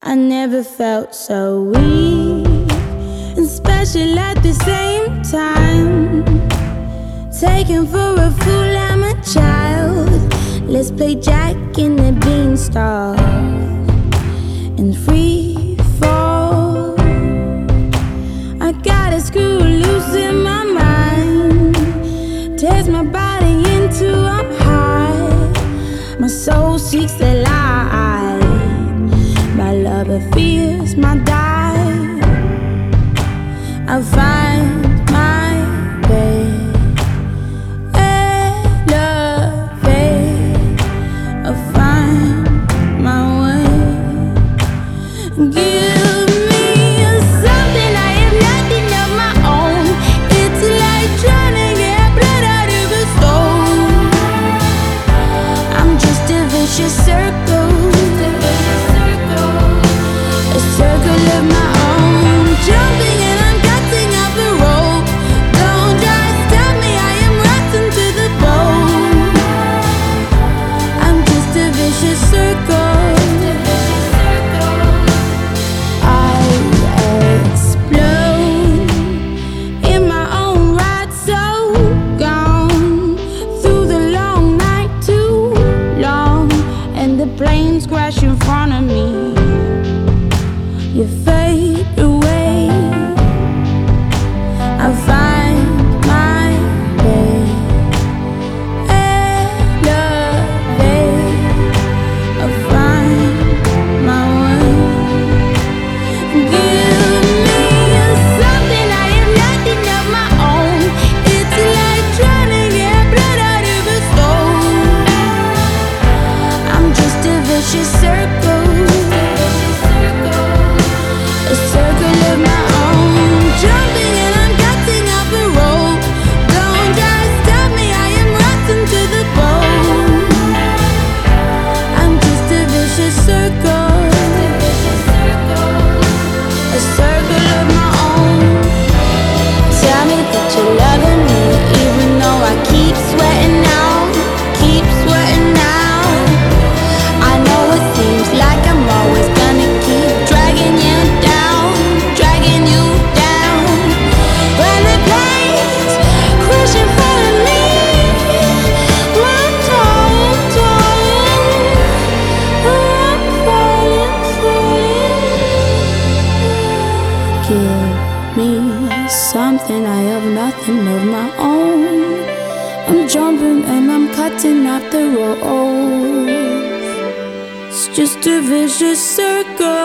I never felt so weak and special at the same time. Taken for a fool, I'm a child. Let's play Jack and the Beanstalk and free fall. I got a screw loose in my mind, tears my body into I'm high. My soul seeks the light, my lover fears my dive. I'll find my way, elevate. I'll find my way. Give me something I have nothing of my own. It's like trying to get blood out of a stone. I'm just a vicious circle, a circle of my own, jumping and I'm cutting off the rope. Don't try to stop me, I am rotten to the bone. I'm just a vicious circle. I explode in my own right, so gone through the long night, too long, and the planes crash in front of me. You fade away. I'll find my way, elevate. I'll find my way. Give me something I have nothing of my own. It's like trying to get blood out of a stone. I'm just a vicious circle, a circle of my own, jumping and I'm cutting off the rope. Don't try to stop me, I am rotten to the bone. I'm just a vicious circle, a circle of my own. Tell me that you're loving me, even though I keep sweating out, keep sweating out. I know it seems like I'm always gonna keep dragging you down, dragging you down. When the planes crash in front of me, my tongue, I'm falling, falling. Give me something I have nothing of my own. I'm jumping and I'm cutting off the rope. It's just a vicious circle.